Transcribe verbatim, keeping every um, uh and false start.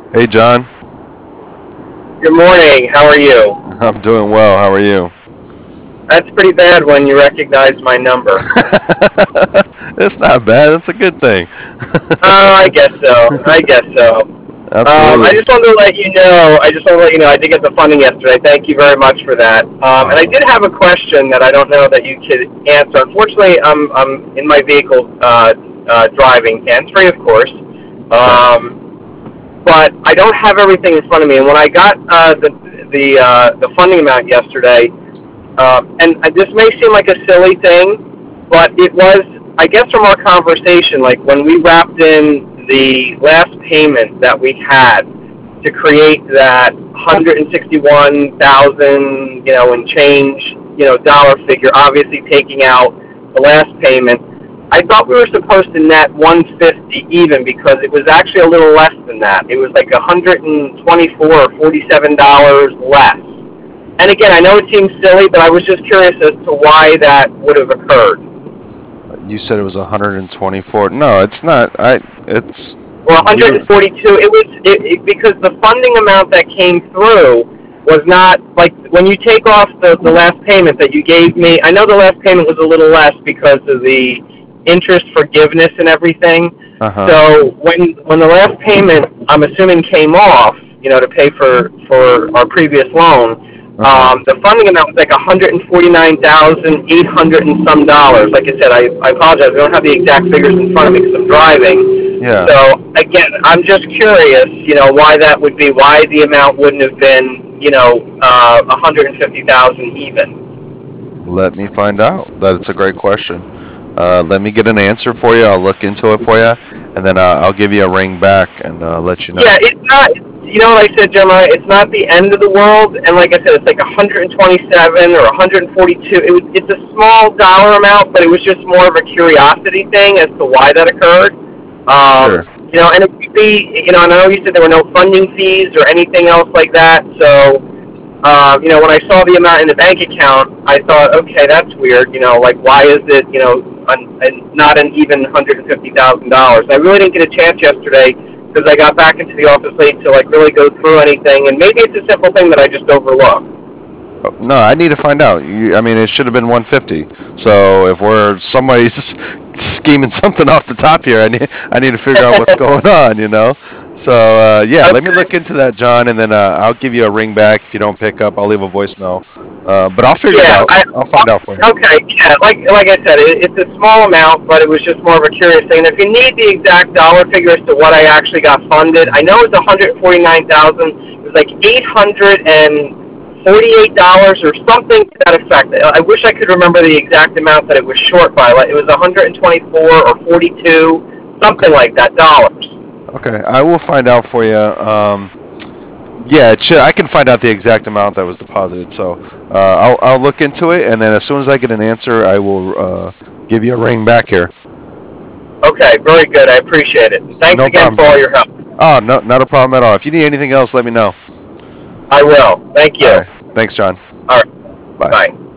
Hey, John. Good morning. How are you? I'm doing well. How are you? That's pretty bad when you recognize my number. It's not bad. It's a good thing. Oh, I guess so. I guess so. Um, I Absolutely. just wanted to let you know. I just want to let you know I did get the funding yesterday. Thank you very much for that. Um, and I Awesome. did have a question that I don't know that you could answer. Unfortunately, I'm I'm in my vehicle uh, uh, driving, hands free, of course. Okay. Um, but I don't have everything in front of me. And when I got uh, the the uh, the funding amount yesterday, Um, and this may seem like a silly thing, but it was, I guess, from our conversation, like when we wrapped in the last payment that we had to create that one hundred sixty-one thousand, you know, and change, you know, dollar figure, obviously taking out the last payment. I thought we were supposed to net one hundred fifty even because it was actually a little less than that. It was like one hundred twenty-four or forty-seven dollars less. And again, I know it seems silly, but I was just curious as to why that would have occurred. You said it was one hundred twenty-four. No, it's not. I. It's Or you. one hundred forty-two. It was it, it, because the funding amount that came through was not like when you take off the, the last payment that you gave me. I know the last payment was a little less because of the interest forgiveness and everything. Uh huh. So when when the last payment, I'm assuming, came off, you know, to pay for for our previous loan, Uh huh. um, the funding amount was like one hundred forty-nine thousand eight hundred and some dollars. Like I said, I, I apologize. I don't have the exact figures in front of me because I'm driving. Yeah. So again, I'm just curious, you know, why that would be. Why the amount wouldn't have been, you know, uh, one hundred fifty thousand even. Let me find out. That's a great question. Uh, let me get an answer for you. I'll look into it for you, and then uh, I'll give you a ring back and uh, let you know. Yeah, it's not. You know what I said, Jeremiah? It's not the end of the world, and like I said, it's like one hundred twenty-seven or one hundred forty-two. It was. It's a small dollar amount, but it was just more of a curiosity thing as to why that occurred. Um, Sure. you know, and it could be. You know, and I know you said there were no funding fees or anything else like that. So, um, you know, when I saw the amount in the bank account, I thought, okay, that's weird. You know, like why is it, you know, un, an, not an even one hundred fifty thousand dollars? I really didn't get a chance yesterday because I got back into the office late to like really go through anything, and maybe it's a simple thing that I just overlooked. Oh, no, I need to find out. You, I mean, it should have been one hundred fifty. So if we're somebody's scheming something off the top here, I need I need to figure out what's going on. You know. So uh, yeah, let me Okay. look into that, John, and then uh, I'll give you a ring back. If you don't pick up, I'll leave a voicemail. Uh, but I'll figure it Yeah. out. I, I'll find out for you. okay. Yeah. Like like I said, it, it's a small amount, but it was just more of a curious thing. And if you need the exact dollar figure as to what I actually got funded, I know it's one hundred forty-nine thousand. It was like eight hundred and forty-eight dollars or something to that effect. I wish I could remember the exact amount that it was short by. Like it was one hundred twenty-four or forty-two, something Okay. like that dollars. Okay. I will find out for you. Um, yeah, it should, I can find out the exact amount that was deposited. So uh, I'll I'll look into it, and then as soon as I get an answer, I will uh, give you a ring back here. Okay, very good. I appreciate it. Thanks No again problem, for all John. your help. Oh, no, not a problem at all. If you need anything else, let me know. I will. Thank All you. right. Thanks, John. All right. Bye. Bye.